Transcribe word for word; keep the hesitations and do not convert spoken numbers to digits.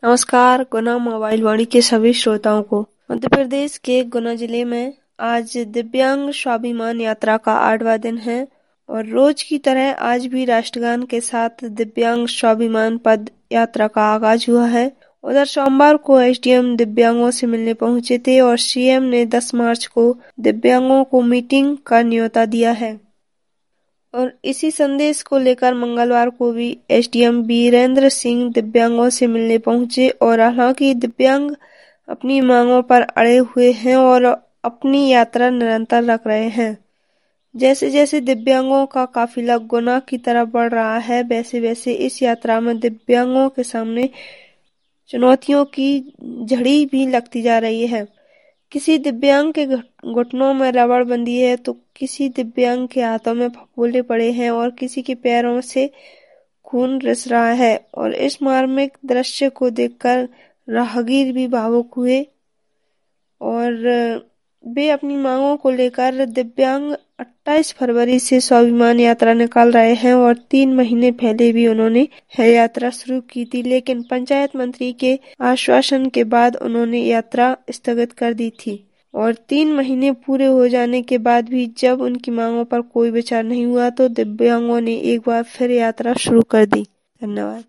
नमस्कार। गुना मोबाइल वाणी के सभी श्रोताओं को मध्य प्रदेश के गुना जिले में आज दिव्यांग स्वाभिमान यात्रा का आठवां दिन है और रोज की तरह आज भी राष्ट्रगान के साथ दिव्यांग स्वाभिमान पद यात्रा का आगाज हुआ है। उधर सोमवार को एसडीएम दिव्यांगों से मिलने पहुंचे थे और सीएम ने दस मार्च को दिव्यांगों को मीटिंग का न्योता दिया है और इसी संदेश को लेकर मंगलवार को भी एसडीएम बीरेंद्र सिंह दिव्यांगों से मिलने पहुंचे और हालांकि दिव्यांग अपनी मांगों पर अड़े हुए हैं और अपनी यात्रा निरंतर रख रहे हैं। जैसे जैसे दिव्यांगों का काफिला गुना की तरफ बढ़ रहा है, वैसे वैसे इस यात्रा में दिव्यांगों के सामने चुनौतियों की झड़ी भी लगती जा रही है। किसी दिव्यांग के घुटनों में रबड़ बंधी है तो किसी दिव्यांग के हाथों में फफोले पड़े हैं और किसी के पैरों से खून रिस रहा है और इस मार्मिक दृश्य को देखकर राहगीर भी भावुक हुए और वे अपनी मांगों को लेकर दिव्यांग अट्ठाईस फरवरी से स्वाभिमान यात्रा निकाल रहे हैं और तीन महीने पहले भी उन्होंने यह यात्रा शुरू की थी, लेकिन पंचायत मंत्री के आश्वासन के बाद उन्होंने यात्रा स्थगित कर दी थी और तीन महीने पूरे हो जाने के बाद भी जब उनकी मांगों पर कोई विचार नहीं हुआ तो दिव्यांगों ने एक बार फिर यात्रा शुरू कर दी। धन्यवाद।